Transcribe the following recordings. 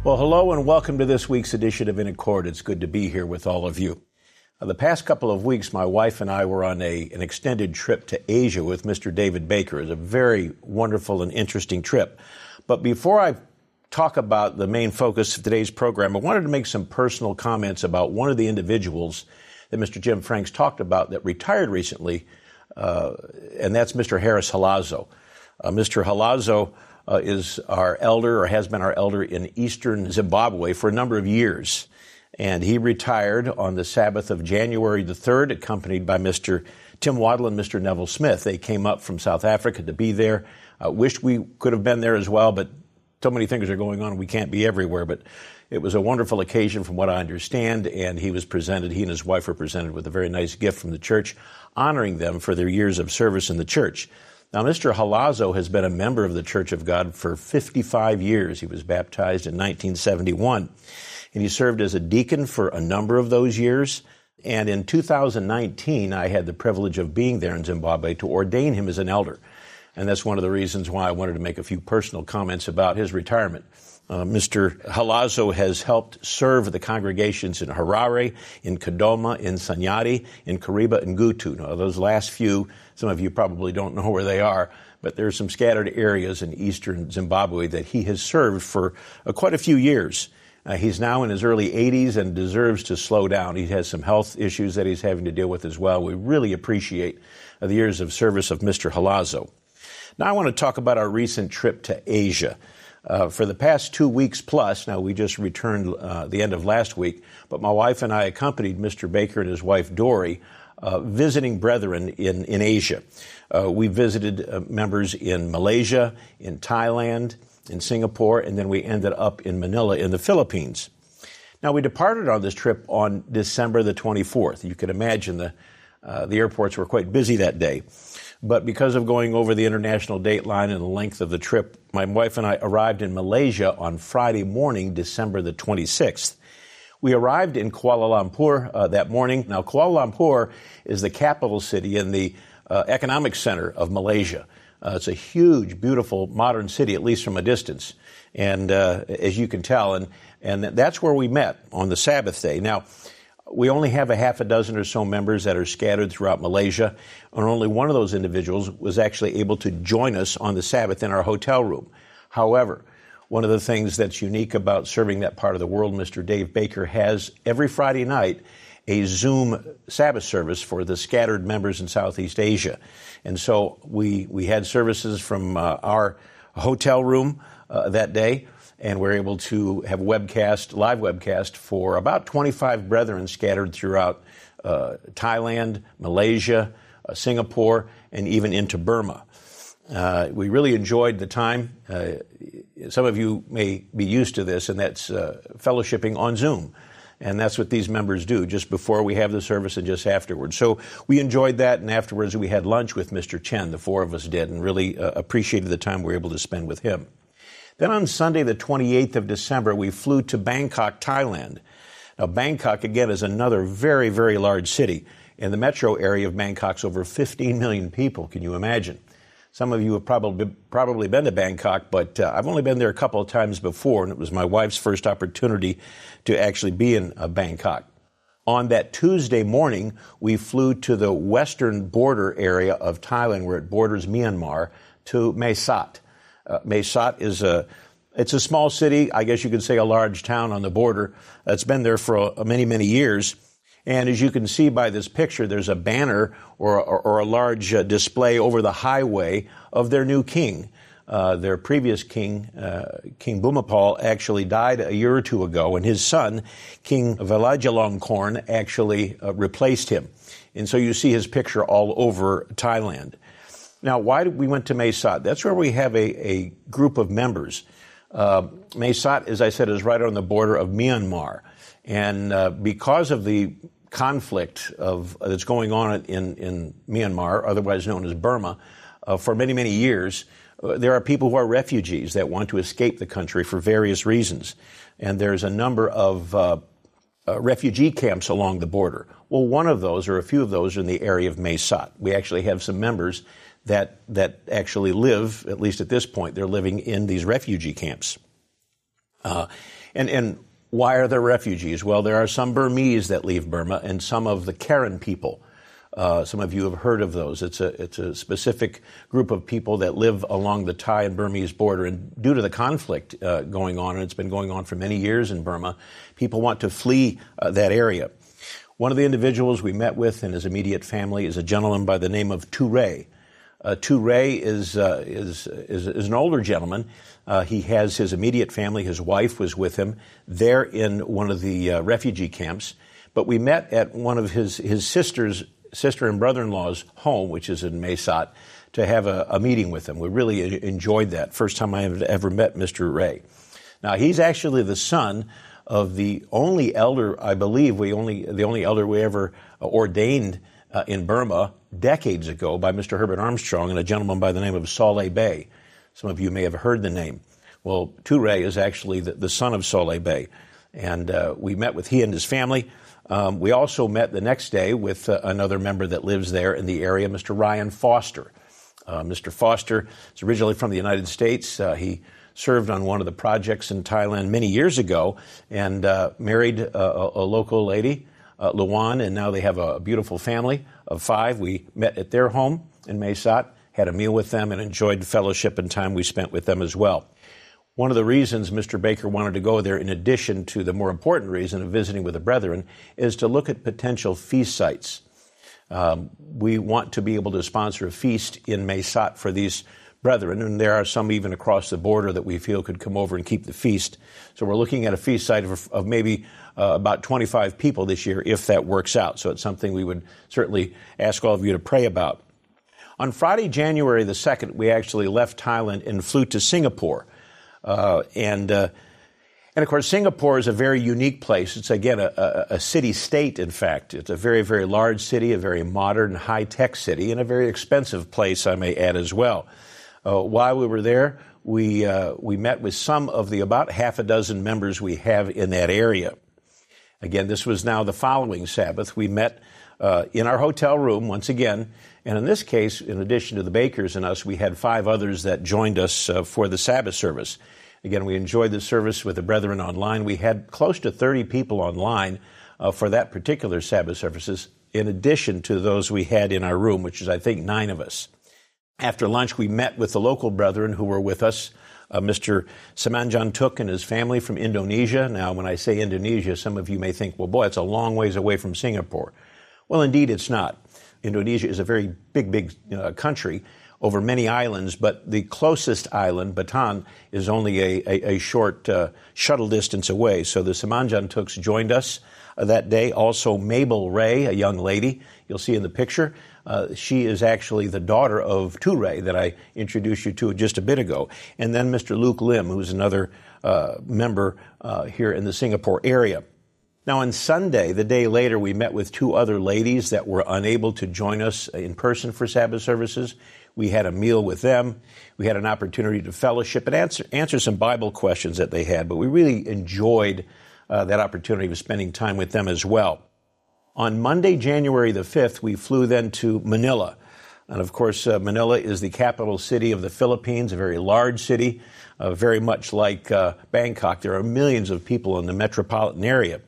Well, hello and welcome to this week's edition of In Accord. It's good to be here with all of you. The past couple of weeks, my wife and I were on an extended trip to Asia with Mr. David Baker. It was a very wonderful and interesting trip. But before I talk about the main focus of today's program, I wanted to make some personal comments about one of the individuals that Mr. Jim Franks talked about that retired recently, and that's Mr. Harris Halazo. Mr. Halazo is our elder, or has been our elder, in eastern Zimbabwe for a number of years. And he retired on the Sabbath of January the 3rd, accompanied by Mr. Tim Waddle and Mr. Neville Smith. They came up from South Africa to be there. Wished we could have been there as well, but so many things are going on, we can't be everywhere. But it was a wonderful occasion from what I understand, and he and his wife were presented with a very nice gift from the church, honoring them for their years of service in the church. Now, Mr. Halazo has been a member of the Church of God for 55 years. He was baptized in 1971, and he served as a deacon for a number of those years. And in 2019, I had the privilege of being there in Zimbabwe to ordain him as an elder. And that's one of the reasons why I wanted to make a few personal comments about his retirement. Mr. Halazo has helped serve the congregations in Harare, in Kadoma, in Sanyati, in Kariba, and Gutu. Now, those last few, some of you probably don't know where they are, but there are some scattered areas in eastern Zimbabwe that he has served for quite a few years. He's now in his early 80s and deserves to slow down. He has some health issues that he's having to deal with as well. We really appreciate the years of service of Mr. Halazo. Now I want to talk about our recent trip to Asia. For the past 2 weeks plus, now we just returned the end of last week, but my wife and I accompanied Mr. Baker and his wife Dory visiting brethren in Asia. We visited members in Malaysia, in Thailand, in Singapore, and then we ended up in Manila in the Philippines. Now, we departed on this trip on December the 24th. You can imagine the airports were quite busy that day. But because of going over the international date line and the length of the trip, my wife and I arrived in Malaysia on Friday morning, December the 26th. We arrived in Kuala Lumpur that morning. Now, Kuala Lumpur is the capital city and the economic center of Malaysia. It's a huge, beautiful, modern city, at least from a distance, and as you can tell, and that's where we met on the Sabbath day. Now, we only have a half a dozen or so members that are scattered throughout Malaysia, and only one of those individuals was actually able to join us on the Sabbath in our hotel room. However, one of the things that's unique about serving that part of the world, Mr. Dave Baker has every Friday night a Zoom Sabbath service for the scattered members in Southeast Asia. And so we had services from our hotel room that day, and we're able to have live webcast for about 25 brethren scattered throughout Thailand, Malaysia, Singapore, and even into Burma. We really enjoyed the time. Some of you may be used to this, and that's fellowshipping on Zoom. And that's what these members do, just before we have the service and just afterwards. So we enjoyed that, and afterwards we had lunch with Mr. Chen, the four of us did, and really appreciated the time we were able to spend with him. Then on Sunday, the 28th of December, we flew to Bangkok, Thailand. Now, Bangkok, again, is another very, very large city. In the metro area of Bangkok's over 15 million people. Can you imagine? Some of you have probably been to Bangkok, but I've only been there a couple of times before, and it was my wife's first opportunity to actually be in Bangkok. On that Tuesday morning, we flew to the western border area of Thailand, where it borders Myanmar, to Mae Sot. Mae Sot is it's a small city, I guess you could say a large town on the border. It's been there for many, many years. And as you can see by this picture, there's a banner or a large display over the highway of their new king. Their previous king, King Bhumipol, actually died a year or two ago, and his son, King Vajiralongkorn, actually replaced him. And so you see his picture all over Thailand. Now, why did we went to Mae Sot? That's where we have a group of members. Mae Sot, as I said, is right on the border of Myanmar. And because of the conflict that's going on in Myanmar, otherwise known as Burma, for many, many years, there are people who are refugees that want to escape the country for various reasons. And there's a number of refugee camps along the border. Well, one of those, or a few of those, are in the area of Mae Sot. We actually have some members that actually live, at least at this point, they're living in these refugee camps. And why are there refugees? Well, there are some Burmese that leave Burma and some of the Karen people. Some of you have heard of those. It's a specific group of people that live along the Thai and Burmese border. And due to the conflict going on, and it's been going on for many years in Burma, people want to flee that area. One of the individuals we met with and his immediate family is a gentleman by the name of Tu Ray. Tu Ray is an older gentleman. He has his immediate family. His wife was with him there in one of the refugee camps. But we met at one of his sister and brother-in-law's home, which is in Mae Sot, to have a meeting with him. We really enjoyed that. First time I have ever met Mr. Ray. Now, he's actually the son of the only elder, I believe, the only elder we ever ordained in Burma decades ago by Mr. Herbert Armstrong and a gentleman by the name of Saleh Bey. Some of you may have heard the name. Well, Tu Ray is actually the son of Saleh Bey. And we met with he and his family. We also met the next day with another member that lives there in the area, Mr. Ryan Foster. Mr. Foster is originally from the United States. He served on one of the projects in Thailand many years ago and married a local lady, Luan, and now they have a beautiful family of 5. We met at their home in Mae Sot, had a meal with them, and enjoyed the fellowship and time we spent with them as well. One of the reasons Mr. Baker wanted to go there, in addition to the more important reason of visiting with the brethren, is to look at potential feast sites. We want to be able to sponsor a feast in Mae Sot for these brethren, and there are some even across the border that we feel could come over and keep the feast. So we're looking at a feast site of maybe about 25 people this year, if that works out. So it's something we would certainly ask all of you to pray about. On Friday, January the 2nd, we actually left Thailand and flew to Singapore. And of course, Singapore is a very unique place. It's, again, a city-state, in fact. It's a very, very large city, a very modern, high-tech city, and a very expensive place, I may add, as well. While we were there, we met with some of the about half a dozen members we have in that area. Again, this was now the following Sabbath. We met in our hotel room once again, and in this case, in addition to the Bakers and us, we had 5 others that joined us for the Sabbath service. Again, we enjoyed the service with the brethren online. We had close to 30 people online for that particular Sabbath services, in addition to those we had in our room, which is, I think, 9 of us. After lunch, we met with the local brethren who were with us, Mr. Samanjan Tuk and his family from Indonesia. Now, when I say Indonesia, some of you may think, well, boy, it's a long ways away from Singapore. Well, indeed, it's not. Indonesia is a very big country over many islands, but the closest island, Bataan, is only a short shuttle distance away. So the Samanjan Tuks joined us that day. Also, Mabel Ray, a young lady you'll see in the picture. She is actually the daughter of Tu Ray that I introduced you to just a bit ago. And then Mr. Luke Lim, who's another member here in the Singapore area. Now, on Sunday, the day later, we met with 2 other ladies that were unable to join us in person for Sabbath services. We had a meal with them. We had an opportunity to fellowship and answer some Bible questions that they had, but we really enjoyed that opportunity of spending time with them as well. On Monday, January the 5th, we flew then to Manila. And of course, Manila is the capital city of the Philippines, a very large city, very much like Bangkok. There are millions of people in the metropolitan area.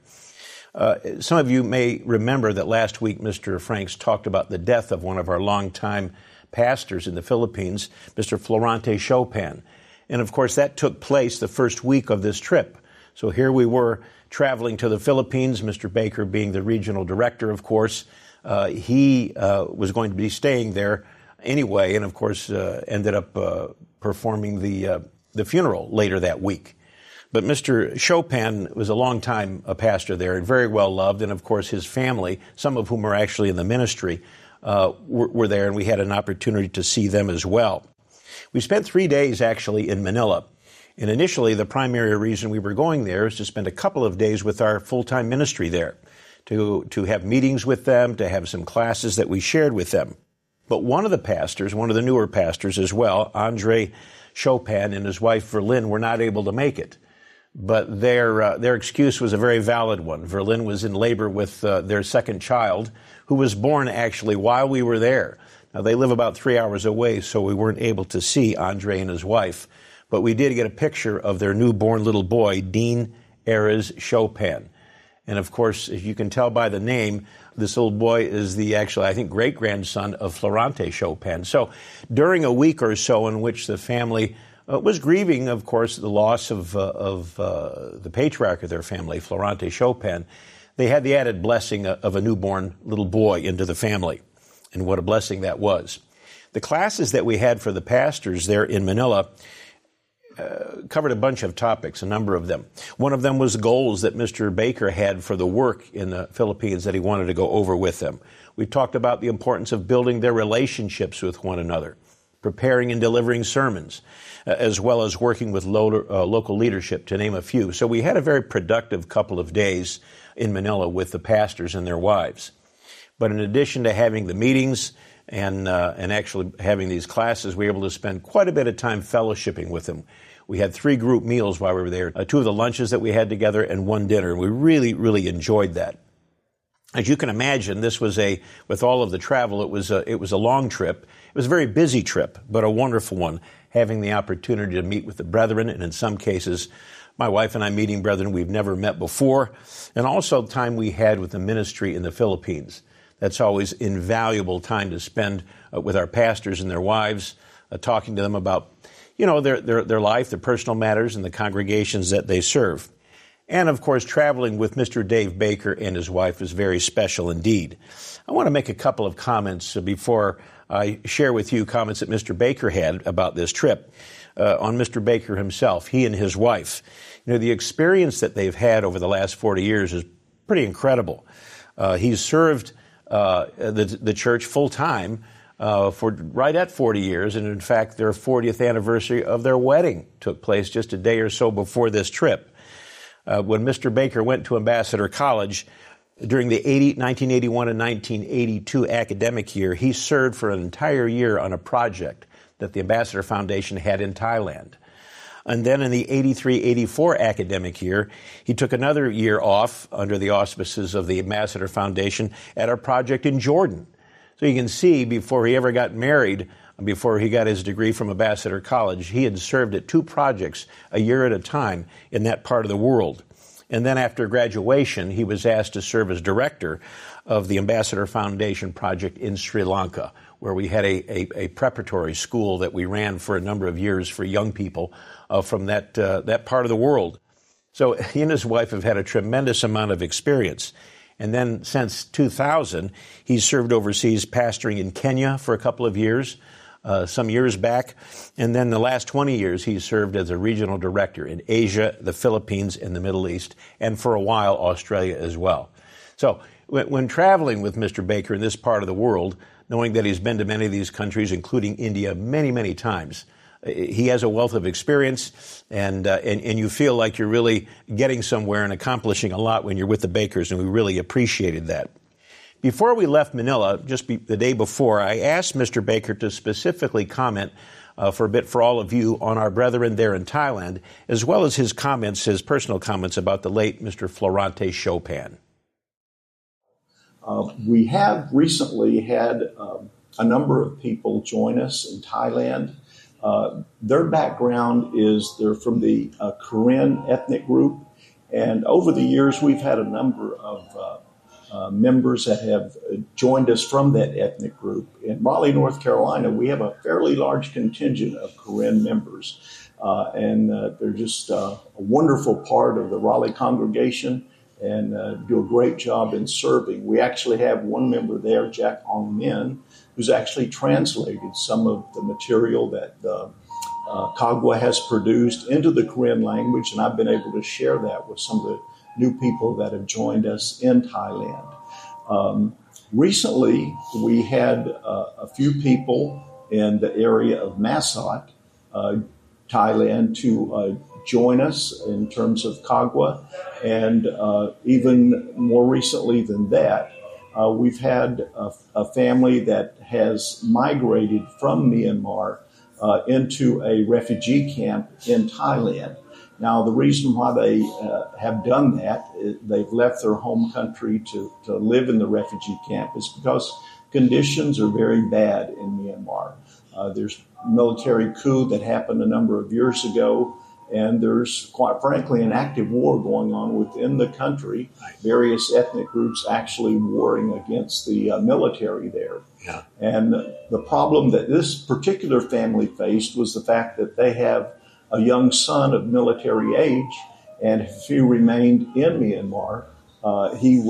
Some of you may remember that last week Mr. Franks talked about the death of one of our longtime pastors in the Philippines, Mr. Florante Chopin. And of course, that took place the first week of this trip. So here we were traveling to the Philippines, Mr. Baker being the regional director, of course. He was going to be staying there anyway, and of course ended up performing the funeral later that week. But Mr. Chopin was a long-time pastor there and very well loved, and of course his family, some of whom are actually in the ministry, were there, and we had an opportunity to see them as well. We spent 3 days actually in Manila. And initially, the primary reason we were going there is to spend a couple of days with our full-time ministry there, to have meetings with them, to have some classes that we shared with them. But one of the pastors, one of the newer pastors as well, Andre Chopin and his wife Verlyn, were not able to make it. But their excuse was a very valid one. Verlyn was in labor with their second child, who was born actually while we were there. Now, they live about 3 hours away, so we weren't able to see Andre and his wife. But we did get a picture of their newborn little boy, Dean Erez Chopin. And of course, as you can tell by the name, this little boy is the actual, I think, great-grandson of Florante Chopin. So during a week or so in which the family was grieving, of course, the loss of the patriarch of their family, Florante Chopin, they had the added blessing of a newborn little boy into the family. And what a blessing that was. The classes that we had for the pastors there in Manila covered a bunch of topics, a number of them. One of them was goals that Mr. Baker had for the work in the Philippines that he wanted to go over with them. We talked about the importance of building their relationships with one another, preparing and delivering sermons, as well as working with local leadership, to name a few. So we had a very productive couple of days in Manila with the pastors and their wives. But in addition to having the meetings and actually having these classes, we were able to spend quite a bit of time fellowshipping with them. We had 3 group meals while we were there, 2 of the lunches that we had together and 1 dinner. We really, really enjoyed that. As you can imagine, this was with all of the travel, it was a long trip. It was a very busy trip, but a wonderful one, having the opportunity to meet with the brethren, and in some cases, my wife and I meeting brethren we've never met before, and also time we had with the ministry in the Philippines. That's always invaluable time to spend with our pastors and their wives, talking to them about, their life, their personal matters, and the congregations that they serve. And, of course, traveling with Mr. Dave Baker and his wife is very special indeed. I want to make a couple of comments before I share with you comments that Mr. Baker had about this trip. On Mr. Baker himself, he and his wife. The experience that they've had over the last 40 years is pretty incredible. He's served the church full-time for right at 40 years, and in fact, their 40th anniversary of their wedding took place just a day or so before this trip. When Mr. Baker went to Ambassador College during the 1981 and 1982 academic year, he served for an entire year on a project that the Ambassador Foundation had in Thailand. And then in the 83-84 academic year, he took another year off under the auspices of the Ambassador Foundation at a project in Jordan. So you can see, before he ever got married, before he got his degree from Ambassador College, he had served at 2 projects a year at a time in that part of the world. And then after graduation, he was asked to serve as director of the Ambassador Foundation project in Sri Lanka, where we had a preparatory school that we ran for a number of years for young people from that part of the world. So he and his wife have had a tremendous amount of experience. And then since 2000, he's served overseas pastoring in Kenya for a couple of years, some years back. And then the last 20 years, he's served as a regional director in Asia, the Philippines, and the Middle East, and for a while, Australia as well. So when traveling with Mr. Baker in this part of the world, knowing that he's been to many of these countries, including India, many, many times, he has a wealth of experience, and you feel like you're really getting somewhere and accomplishing a lot when you're with the Bakers, and we really appreciated that. Before we left Manila, the day before, I asked Mr. Baker to specifically comment for a bit for all of you on our brethren there in Thailand, as well as his personal comments about the late Mr. Florante Chopin. We have recently had a number of people join us in Thailand. Their background is they're from the Karen ethnic group, and over the years we've had a number of members that have joined us from that ethnic group. In Raleigh, North Carolina, we have a fairly large contingent of Karen members, and they're just a wonderful part of the Raleigh congregation and do a great job in serving. We actually have one member there, Jack Ong Min, who's actually translated some of the material that Kagwa has produced into the Karen language, and I've been able to share that with some of the new people that have joined us in Thailand. Recently, we had a few people in the area of Masot, Thailand, to join us in terms of Kagwa, and even more recently than that, we've had a family that has migrated from Myanmar into a refugee camp in Thailand. Now, the reason why they have done that, they've left their home country to live in the refugee camp, is because conditions are very bad in Myanmar. There's a military coup that happened a number of years ago, And there's, quite frankly, an active war going on within the country. Various ethnic groups actually warring against the military there. Yeah. And the problem that this particular family faced was the fact that they have a young son of military age, and if he remained in Myanmar, he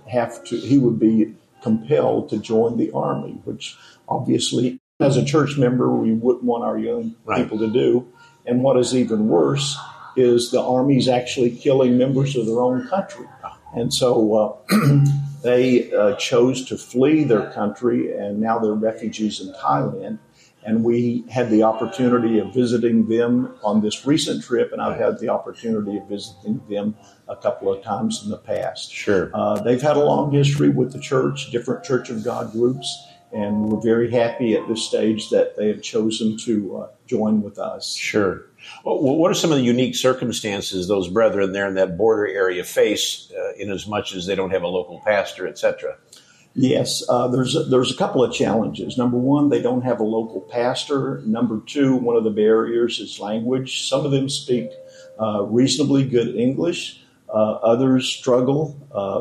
would be compelled to join the army, which obviously, as a church member, we wouldn't want our young people to do. And what is even worse is the army's actually killing members of their own country. And so they chose to flee their country, and now they're refugees in Thailand. And we had the opportunity of visiting them on this recent trip, and I've had the opportunity of visiting them a couple of times in the past. Sure. They've had a long history with the church, different Church of God groups, and we're very happy at this stage that they have chosen to join with us. Sure. Well, what are some of the unique circumstances those brethren there in that border area face, in as much as they don't have a local pastor, et cetera? Yes, there's a couple of challenges. Number one, they don't have a local pastor. Number two, one of the barriers is language. Some of them speak reasonably good English. Others struggle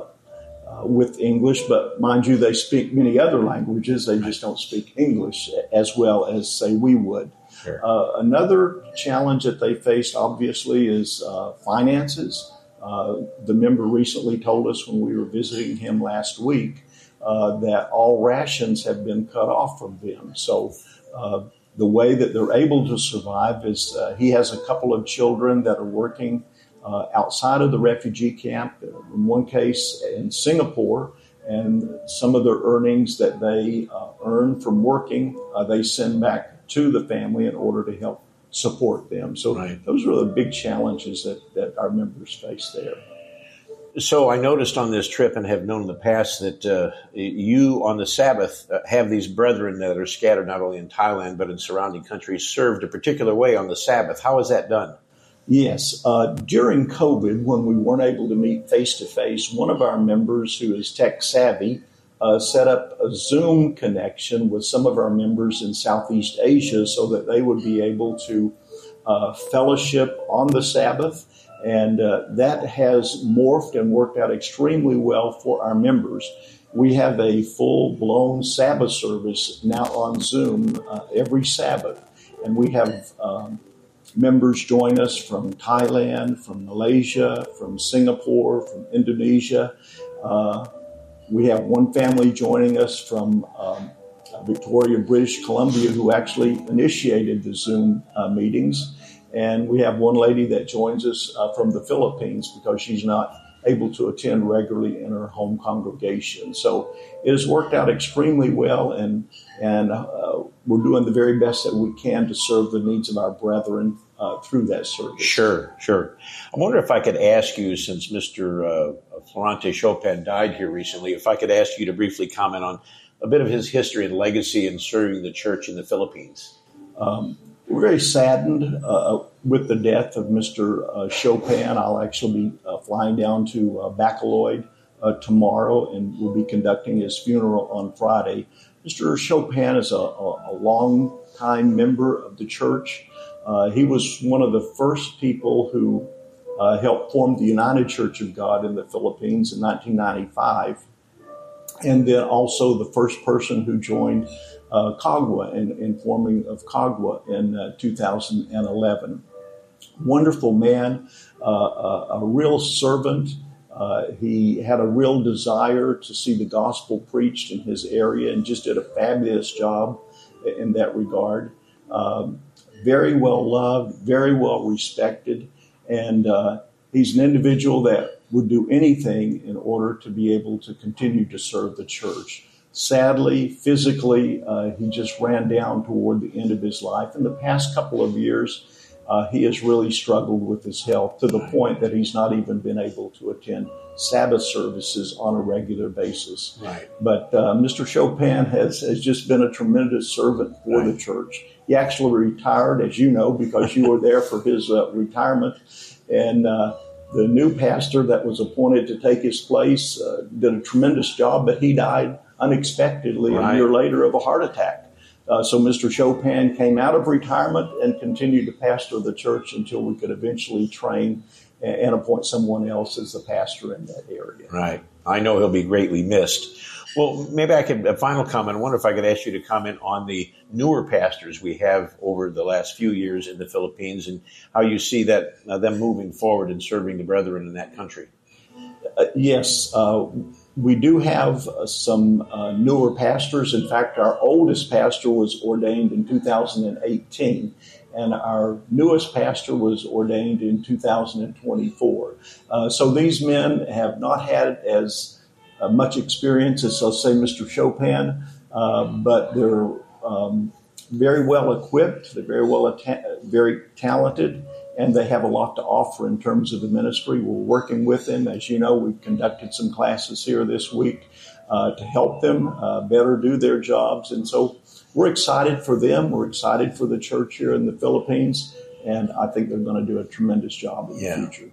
with English, but mind you, they speak many other languages. They just don't speak English as well as, say, we would. Sure. Another challenge that they faced, obviously, is finances. The member recently told us when we were visiting him last week that all rations have been cut off from them. So the way that they're able to survive is he has a couple of children that are working outside of the refugee camp, in one case in Singapore, and some of their earnings that they earn from working, they send back to the family in order to help support them. So those are the big challenges that our members face there. So I noticed on this trip, and have known in the past, that you on the Sabbath have these brethren that are scattered not only in Thailand but in surrounding countries served a particular way on the Sabbath. How is that done? Yes. During COVID, when we weren't able to meet face-to-face, one of our members who is tech-savvy set up a Zoom connection with some of our members in Southeast Asia so that they would be able to fellowship on the Sabbath. And that has morphed and worked out extremely well for our members. We have a full-blown Sabbath service now on Zoom every Sabbath. And we have members join us from Thailand, from Malaysia, from Singapore, from Indonesia. We have one family joining us from Victoria, British Columbia, who actually initiated the Zoom meetings. And we have one lady that joins us from the Philippines because she's not able to attend regularly in her home congregation. So it has worked out extremely well, and we're doing the very best that we can to serve the needs of our brethren through that service. Sure. I wonder if I could ask you, since Mr. Florante Chopin died here recently, if I could ask you to briefly comment on a bit of his history and legacy in serving the church in the Philippines. We're very saddened with the death of Mr. Chopin. I'll actually be flying down to Bacolod tomorrow, and we'll be conducting his funeral on Friday. Mr. Chopin is a long-time member of the church. He was one of the first people who helped form the United Church of God in the Philippines in 1995, and then also the first person who joined CAGWA in forming of CAGWA in 2011. Wonderful man, a real servant. He had a real desire to see the gospel preached in his area and just did a fabulous job in that regard. Very well loved, very well respected, and he's an individual that would do anything in order to be able to continue to serve the church. Sadly, physically, he just ran down toward the end of his life. In the past couple of years, he has really struggled with his health to the point that he's not even been able to attend Sabbath services on a regular basis. Right. But Mr. Chopin has just been a tremendous servant for the church. He actually retired, as you know, because you were there for his retirement. And the new pastor that was appointed to take his place did a tremendous job, but he died unexpectedly a year later of a heart attack. So Mr. Chopin came out of retirement and continued to pastor the church until we could eventually train and appoint someone else as the pastor in that area. Right. I know he'll be greatly missed. Well, maybe a final comment. I wonder if I could ask you to comment on the newer pastors we have over the last few years in the Philippines and how you see that them moving forward and serving the brethren in that country. Yes, we do have some newer pastors. In fact, our oldest pastor was ordained in 2018, and our newest pastor was ordained in 2024. So these men have not had as much experience as, let's say, Mr. Chopin, but they're very well equipped, they're very talented, and they have a lot to offer in terms of the ministry. We're working with them. As you know, we've conducted some classes here this week to help them better do their jobs. And so we're excited for them. We're excited for the church here in the Philippines, and I think they're going to do a tremendous job in the future.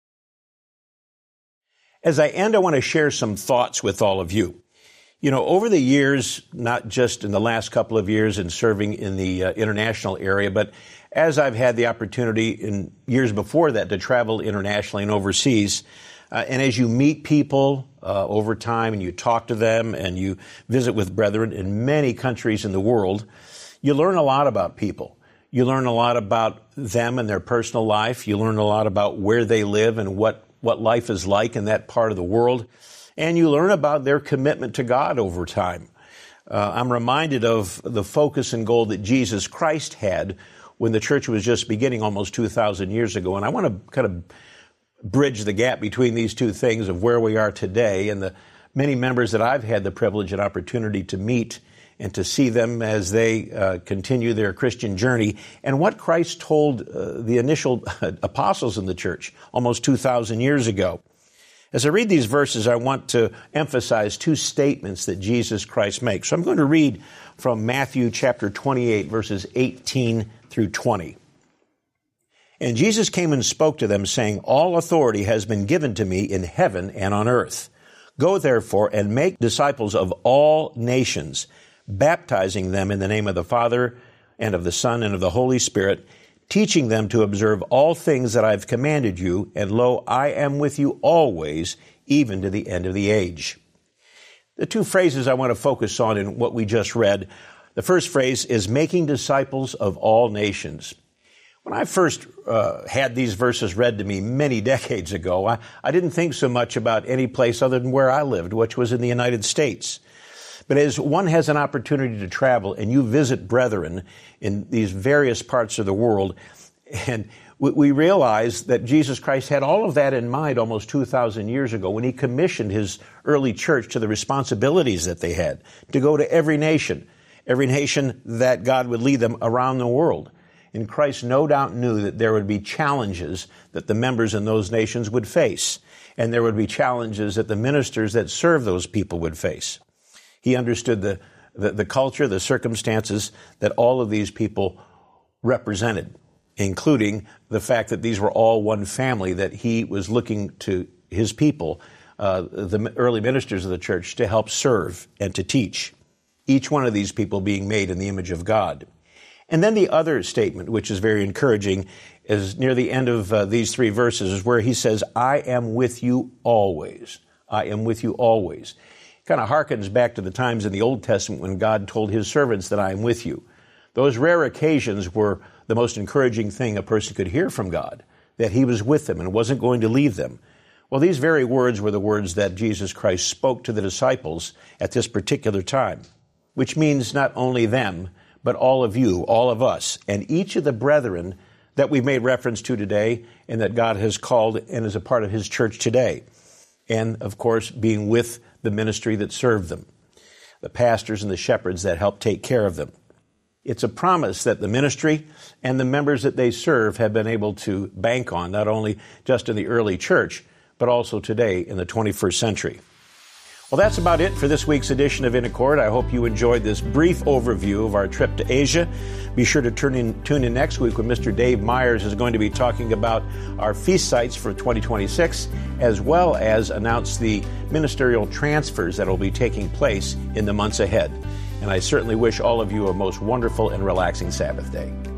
As I end, I want to share some thoughts with all of you. You know, over the years, not just in the last couple of years in serving in the international area, but as I've had the opportunity in years before that to travel internationally and overseas, and as you meet people over time and you talk to them and you visit with brethren in many countries in the world, you learn a lot about people. You learn a lot about them and their personal life. You learn a lot about where they live and what life is like in that part of the world. And you learn about their commitment to God over time. I'm reminded of the focus and goal that Jesus Christ had when the church was just beginning almost 2,000 years ago. And I want to kind of bridge the gap between these two things of where we are today and the many members that I've had the privilege and opportunity to meet and to see them as they continue their Christian journey, and what Christ told the initial apostles in the church almost 2,000 years ago. As I read these verses, I want to emphasize two statements that Jesus Christ makes. So I'm going to read from Matthew chapter 28, verses 18 through 20. And Jesus came and spoke to them, saying, "All authority has been given to me in heaven and on earth. Go therefore and make disciples of all nations, baptizing them in the name of the Father and of the Son and of the Holy Spirit, teaching them to observe all things that I've commanded you, and lo, I am with you always, even to the end of the age." The two phrases I want to focus on in what we just read. The first phrase is making disciples of all nations. When I first had these verses read to me many decades ago, I didn't think so much about any place other than where I lived, which was in the United States. But as one has an opportunity to travel and you visit brethren in these various parts of the world, and we realize that Jesus Christ had all of that in mind almost 2,000 years ago when he commissioned his early church to the responsibilities that they had to go to every nation that God would lead them around the world. And Christ no doubt knew that there would be challenges that the members in those nations would face, and there would be challenges that the ministers that serve those people would face. He understood the culture, the circumstances that all of these people represented, including the fact that these were all one family, that he was looking to his people, the early ministers of the church, to help serve and to teach. Each one of these people being made in the image of God. And then the other statement, which is very encouraging, is near the end of these three verses, is where he says, "I am with you always. I am with you always." Kind of harkens back to the times in the Old Testament when God told his servants that I am with you. Those rare occasions were the most encouraging thing a person could hear from God, that he was with them and wasn't going to leave them. Well, these very words were the words that Jesus Christ spoke to the disciples at this particular time, which means not only them, but all of you, all of us, and each of the brethren that we've made reference to today and that God has called and is a part of his church today. And, of course, being with the ministry that served them, the pastors and the shepherds that help take care of them. It's a promise that the ministry and the members that they serve have been able to bank on, not only just in the early church, but also today in the 21st century. Well, that's about it for this week's edition of In Accord. I hope you enjoyed this brief overview of our trip to Asia. Be sure to tune in next week when Mr. Dave Myers is going to be talking about our feast sites for 2026, as well as announce the ministerial transfers that will be taking place in the months ahead. And I certainly wish all of you a most wonderful and relaxing Sabbath day.